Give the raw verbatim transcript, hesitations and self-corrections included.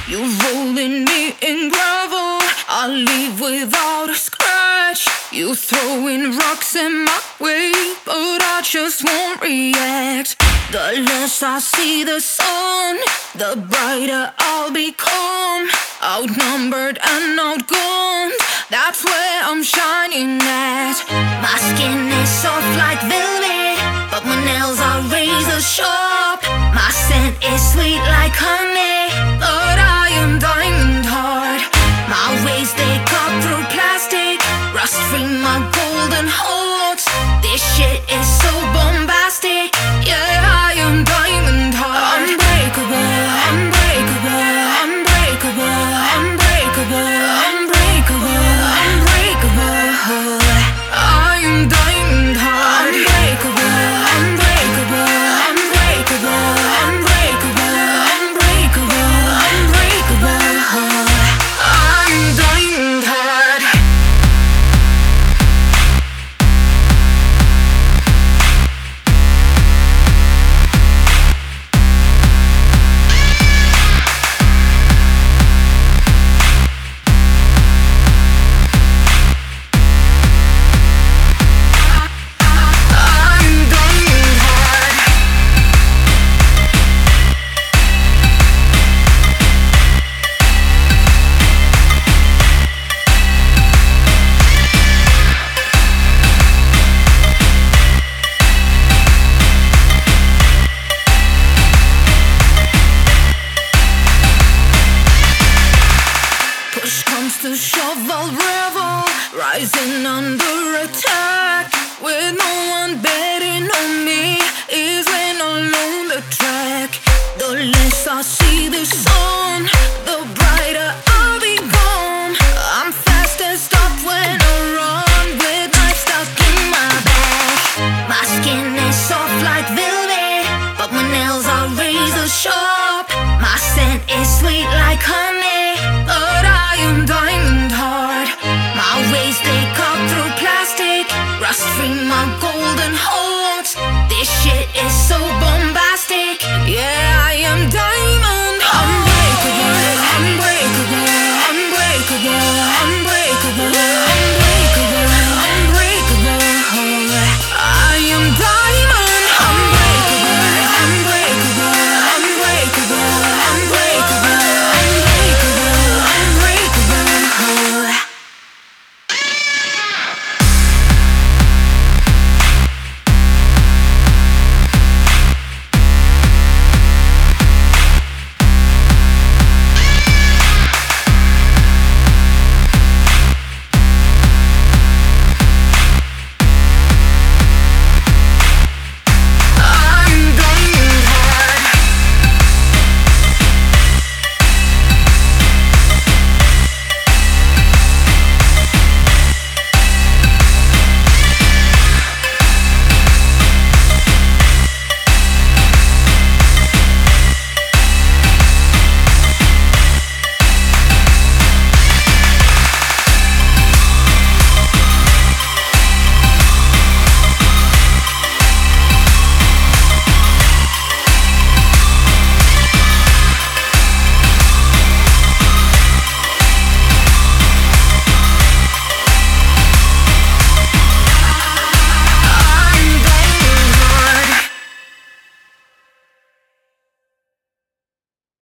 You're rolling me in gravel, I'll leave without a scratch. You throwing rocks in my way, but I just won't react. The less I see the sun, the brighter I'll become. Outnumbered and outgunned, that's where I'm shining at. My skin is soft like velvet, but my nails are razor sharp. My scent is sweet like honey, but I am diamond hard. My ways, they cut through plastic, rust free my golden heart. This shit is so bombastic, yeah, I am diamond hard. Unbreakable, unbreakable, unbreakable, unbreakable, unbreakable, unbreakable. I am diamond hard. Unbreakable, unbreakable, unbreakable, unbreakable, unbreakable, unbreakable. I'm diamond hard. Push comes to shove, I'll revel, rising under attack. With no one betting on me, is when alone the track. The less I see the sun, the brighter I'll become. I'm fast as stop when I run, with knife stuck in my back. My skin is soft like velvet, but my nails are razor sharp. My scent is sweet like honey, but I am diamond hard. My ways, they cut through plastic, rust free my golden heart. This shit is so boring.